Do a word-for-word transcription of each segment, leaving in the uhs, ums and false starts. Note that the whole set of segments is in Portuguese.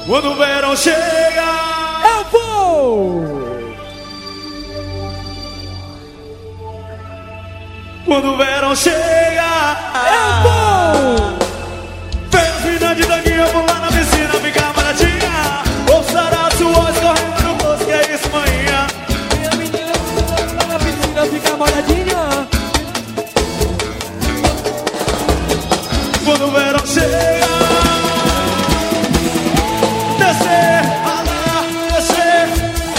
Quando o verão chega, eu vou. Quando o verão chega, eu vou. Vem as minas de tanguinha pular na piscina, ficar baratinha. Ouçar as suas correndo no rosto, que é isso, manhã. Minha menina pular na piscina, ficar molhadinha. Quando o verão chega, descer, ralar, descer.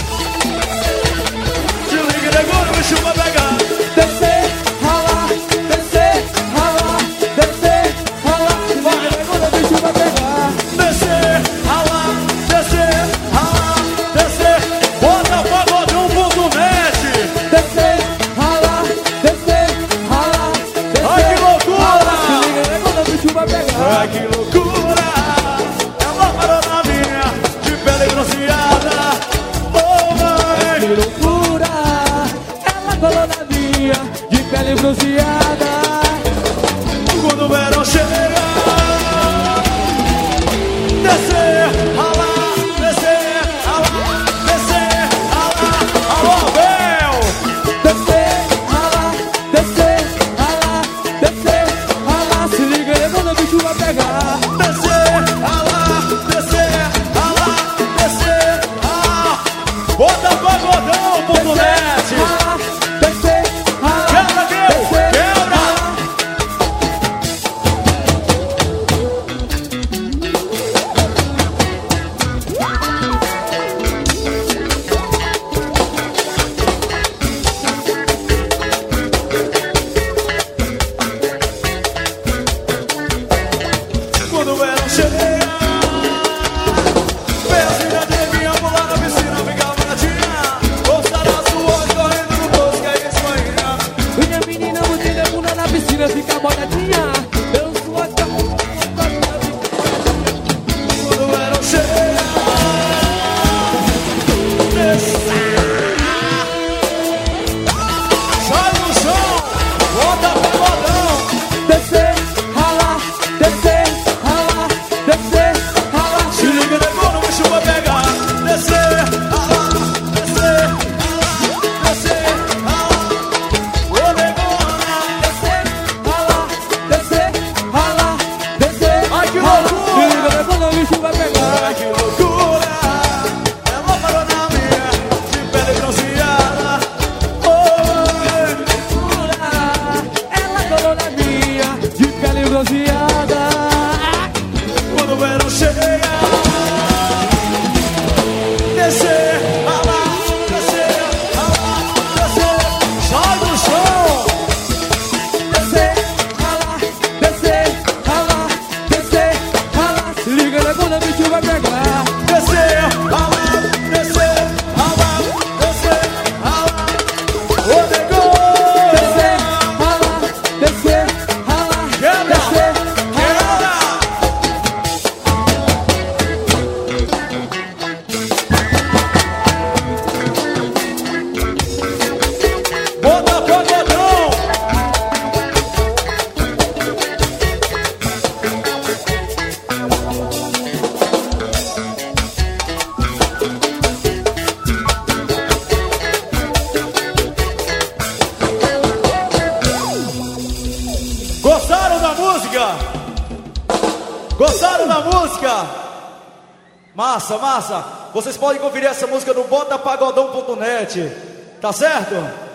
Se liga, negócio, o bicho vai pegar. Descer, ralar, descer, ralar, descer, ralar. Se liga, negócio, o bicho vai pegar. Descer, ralar, descer, ralar, descer. Bota pagodão ponto net. Descer, ralar, descer, ralar, descer. Ai, que loucura! Se liga, negócio, o bicho vai pegar. Ai, que loucura! Ela parou na minha, de pele bronzeada. Oh, mãe! Que loucura! Ela colou na minha, de pele bronzeada. Quando o verão chega, descer, ralar, descer, ralar, descer, ralar. Alô, Bel! Descer, ralar, descer, ralar, descer, ralar. Se liga aí quando o bicho vai pegar. Descer, ralar, descer, ralar, descer, ralar. Bota pagodão ponto net. Ralar, descer, ralar, Quebra, Deus! descer, Quebra! ralar. Quando o verão chega, vem as minas de neguinha pular na piscina, ficar baratinha. Ouçar as suas correndo no doce, que é isso, manhã. Minha menina botando a bunda na piscina, fica molhadinha. Eu sou a Quando o verão chega, descer. Sai no chão, bota pagodão. descer, ralar, descer, ralar, descer, ralar. Se liga, negócio, o bicho vai pegar. Descer, ralar, descer, ralar, descer, ralar. Ô, negona. Descer, ralar, descer, ralar, descer. Ai, que ralar. loucura! Se liga, né, quando o bicho vai pegar. Ai, que loucura! Ela parou na minha, de pele bronzeada. Oi! Ela colou na minha, de pele bronzeada. Quando o verão chega, descer, ralar, descer, ralar, descer. Sai do chão! Descer, ralar, descer, ralar, descer, ralar. Se liga, né, quando o bicho vai pegar. Descer, ralar, descer, ralar, descer, ralar. Ô, negão! Descer, ralar, descer, ralar, Quebra! descer, ralar. Bota pagodão! Gostaram da música? Gostaram da música? Massa, massa! Vocês podem conferir essa música no bota pagodão ponto net. Tá certo?